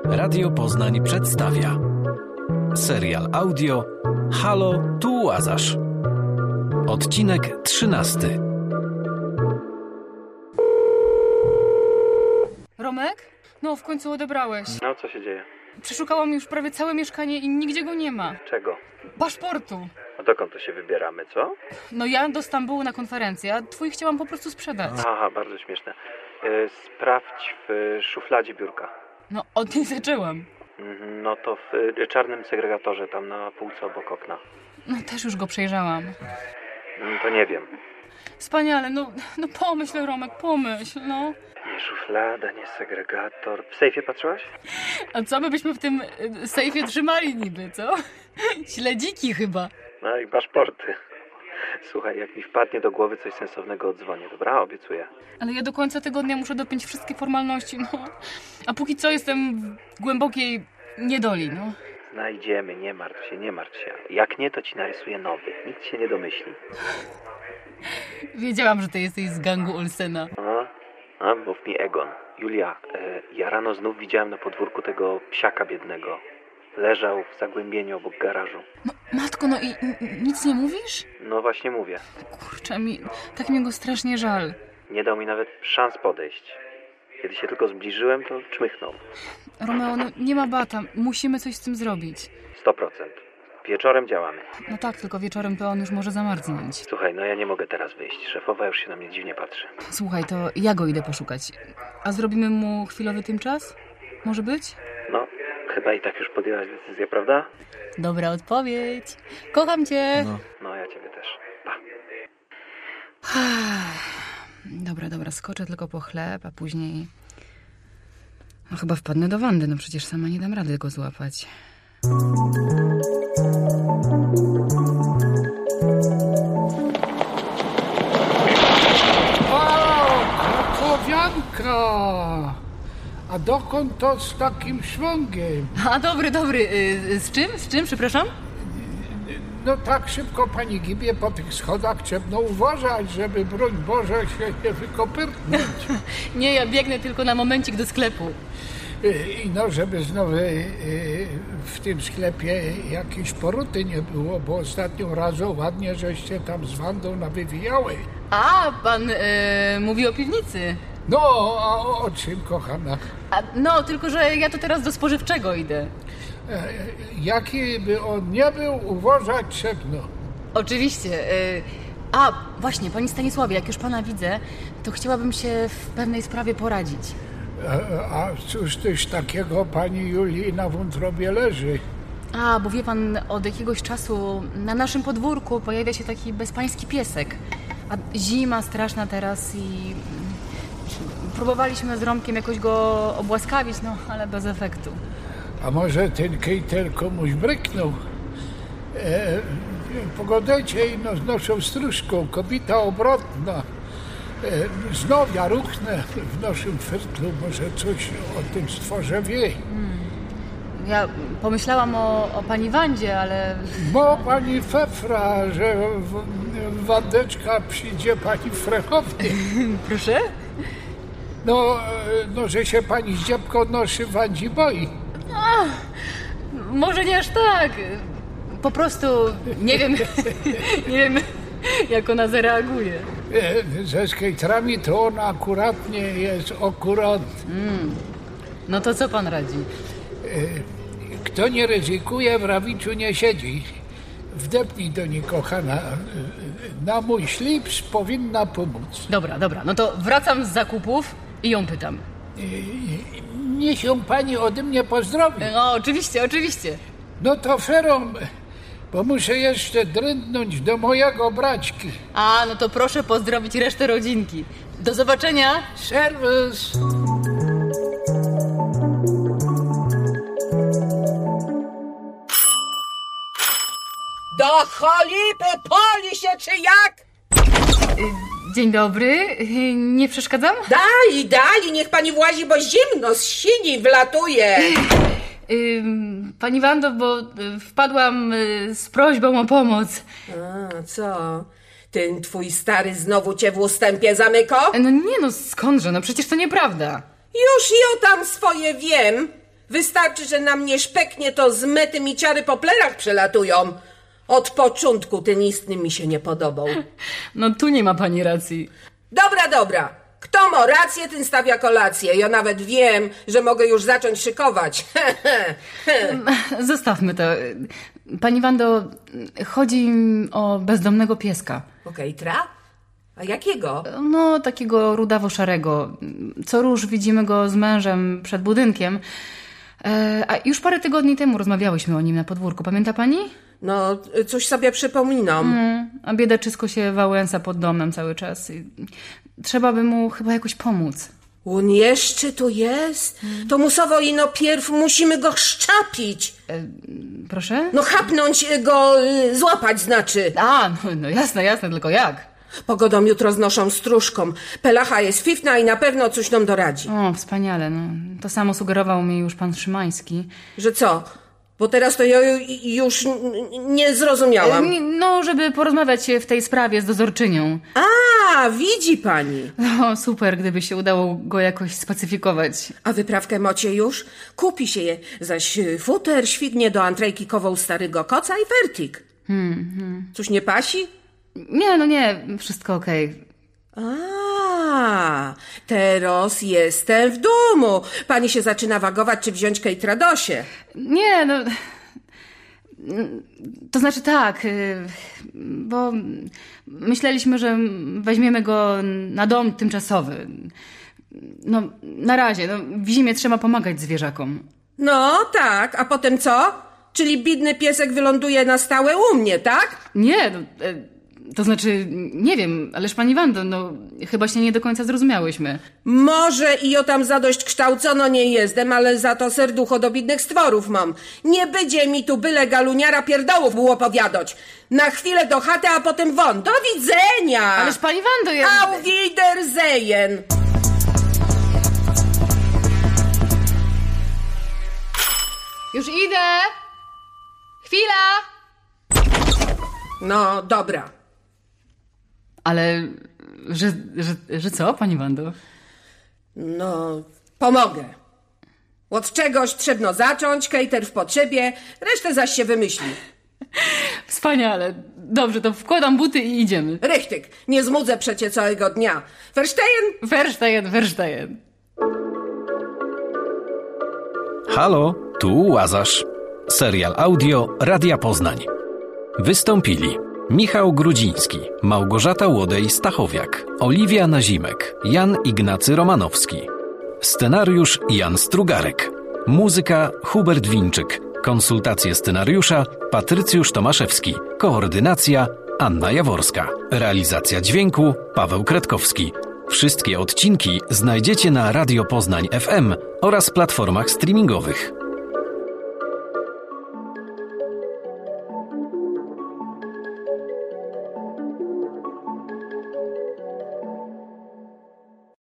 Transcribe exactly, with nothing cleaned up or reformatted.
Radio Poznań przedstawia serial audio Halo, tu Łazarz. Odcinek trzynasty. Romek? No, w końcu odebrałeś. No, co się dzieje? Przeszukałam już prawie całe mieszkanie i nigdzie go nie ma. Czego? Paszportu. A dokąd to się wybieramy, co? No ja do Stambułu na konferencję, a twój chciałam po prostu sprzedać. Aha, bardzo śmieszne. E, sprawdź w szufladzie biurka. No, od niej zaczęłam. Mhm, no to w e, czarnym segregatorze, tam na półce obok okna. No, też już go przejrzałam. Mm, to nie wiem. Wspaniale, no, no pomyśl, Romek, pomyśl, no. Nie szuflada, nie segregator. W sejfie patrzyłaś? A co my byśmy w tym y, sejfie trzymali niby, co? Śledziki chyba. No i paszporty. Słuchaj, jak mi wpadnie do głowy coś sensownego, odzwonię, dobra? Obiecuję. Ale ja do końca tygodnia muszę dopiąć wszystkie formalności, no. A póki co jestem w głębokiej niedoli, no. Znajdziemy, nie martw się, nie martw się. Jak nie, to ci narysuję nowy. Nikt się nie domyśli. Wiedziałam, że ty jesteś z gangu Olsena. A, a mów mi Egon. Julia, e, ja rano znów widziałem na podwórku tego psiaka biednego. Leżał w zagłębieniu obok garażu. No, matko, no i n- nic nie mówisz? No właśnie mówię. Kurczę, mi, tak mi go strasznie żal. Nie dał mi nawet szans podejść. Kiedy się tylko zbliżyłem, to czmychnął. Romeo, no nie ma bata, musimy coś z tym zrobić. Sto procent. Wieczorem działamy. No tak, tylko wieczorem to on już może zamarznąć. Słuchaj, no ja nie mogę teraz wyjść. Szefowa już się na mnie dziwnie patrzy. Słuchaj, to ja go idę poszukać. A zrobimy mu chwilowy tymczas? Może być? No, chyba i tak już podjęłaś decyzję, prawda? Dobra odpowiedź. Kocham cię. No, no ja ciebie też. Pa. Dobra, dobra, skoczę tylko po chleb, a później... No chyba wpadnę do Wandy, no przecież sama nie dam rady go złapać. O, krakowianka! A dokąd to z takim szwągiem? A dobry, dobry. Y, z czym? Z czym, przepraszam? No tak szybko pani gibie po tych schodach, trzeba uważać, żeby broń Boże się nie wykopyrtnąć. Nie, ja biegnę tylko na momencik do sklepu. I no, żeby znowu w tym sklepie jakiejś poruty nie było, bo ostatnią razą ładnie żeście tam z Wandą nawywijały. A, pan y, mówi o piwnicy. No, a o, o czym, kochana? A, no, tylko że ja to teraz do spożywczego idę. E, jaki by on nie był, uważać trzeba. Oczywiście. Y, a, właśnie, panie Stanisławie, jak już pana widzę, to chciałabym się w pewnej sprawie poradzić. E, a cóż też takiego pani Julii na wątrobie leży? A, bo wie pan, od jakiegoś czasu na naszym podwórku pojawia się taki bezpański piesek. A zima straszna teraz i próbowaliśmy z Romkiem jakoś go obłaskawić, no ale bez efektu. A może ten kejter komuś bryknął? E, pogodajcie i no, znoszą stróżką, kobieta obrotna. E, znów ja ruchnę w naszym fertlu, może coś o tym stworze wie. Hmm. Ja pomyślałam o, o pani Wandzie, ale... Bo pani Fefra, że w, w Wandeczka przyjdzie pani Frechowie. Proszę? No, no, że się pani z dziebką noszy Wandzi boi. A, może nie aż tak. Po prostu nie wiem, nie wiem, jak ona zareaguje. E, ze skejtrami to ona akuratnie jest akurat. Mm. No to co pan radzi? E, kto nie ryzykuje, w rawiczu nie siedzi. Wdepnij do niej, kochana. Na mój ślips powinna pomóc. Dobra, dobra, no to wracam z zakupów i ją pytam. E, niech ją pani ode mnie pozdrowi. No, oczywiście, oczywiście. No to ferom, bo muszę jeszcze drętnąć do mojego braćki. A, no to proszę pozdrowić resztę rodzinki. Do zobaczenia. Serwus. Do cholipy poli się czy jak? Dzień dobry, nie przeszkadzam? Daj, daj, niech pani włazi, bo zimno z sini wlatuje. Pani Wando, bo wpadłam z prośbą o pomoc. A, co? Ten twój stary znowu cię w ustępie zamyko? No nie no, skądże, no przecież to nieprawda. Już ja tam swoje wiem. Wystarczy, że na mnie szpeknie, to z mety mi ciary po plerach przelatują. Od początku ten istny mi się nie podobał. No tu nie ma pani racji. Dobra, dobra. Kto ma rację, ten stawia kolację. Ja nawet wiem, że mogę już zacząć szykować. Zostawmy to. Pani Wando, chodzi o bezdomnego pieska. Okej, tra? A jakiego? No, takiego rudawo-szarego. Co róż widzimy go z mężem przed budynkiem. E, a już parę tygodni temu rozmawiałyśmy o nim na podwórku. Pamięta pani? No, coś sobie przypominam. Mm, a biedaczysko się wałęsa pod domem cały czas. I trzeba by mu chyba jakoś pomóc. On jeszcze tu jest? To musowo ino pierw musimy go szczapić. E, proszę? No chapnąć go, y, złapać znaczy. A, no, no jasne, jasne, tylko jak? Pogodą jutro znoszą stróżką. Pelacha jest fifna i na pewno coś nam doradzi. O, wspaniale, no. To samo sugerował mi już pan Szymański. Że co? Bo teraz to ja już nie zrozumiałam. E, no, żeby porozmawiać w tej sprawie z dozorczynią. A, widzi pani. No, super, gdyby się udało go jakoś spacyfikować. A wyprawkę mocie już? Kupi się je, zaś futer śwignie do antrejki kowoł starego koca i fertik. Hmm, hmm. Coś nie pasi? Nie, no nie, wszystko okej. A, teraz jestem w domu. Pani się zaczyna wagować, czy wziąć kejtradosie. Nie, no... To znaczy tak, bo myśleliśmy, że weźmiemy go na dom tymczasowy. No, na razie, no, w zimie trzeba pomagać zwierzakom. No, tak, a potem co? Czyli biedny piesek wyląduje na stałe u mnie, tak? Nie, no... To znaczy, nie wiem, ależ pani Wando, no chyba się nie do końca zrozumiałyśmy. Może i o tam zadość kształcono nie jestem, ale za to serducho do bidnych stworów mam. Nie będzie mi tu byle galuniara pierdołów było powiadać. Na chwilę do chaty, a potem won. Do widzenia! Ależ pani Wando, ja... Auf Wiedersehen! Już idę! Chwila! No, dobra. Ale, że, że, że co, pani Wando? No, pomogę. Od czegoś trzeba zacząć, kejter w potrzebie, resztę zaś się wymyśli. Wspaniale. Dobrze, to wkładam buty i idziemy. Rychtyk, nie zmudzę przecie całego dnia. Verstehen? Verstehen, verstehen. Halo, tu Łazarz. Serial audio Radia Poznań. Wystąpili Michał Grudziński, Małgorzata Łodej-Stachowiak, Oliwia Nazimek, Jan Ignacy Romanowski. Scenariusz Jan Strugarek. Muzyka Hubert Winczyk. Konsultacje scenariusza Patrycjusz Tomaszewski. Koordynacja Anna Jaworska. Realizacja dźwięku Paweł Kretkowski. Wszystkie odcinki znajdziecie na Radio Poznań F M oraz platformach streamingowych.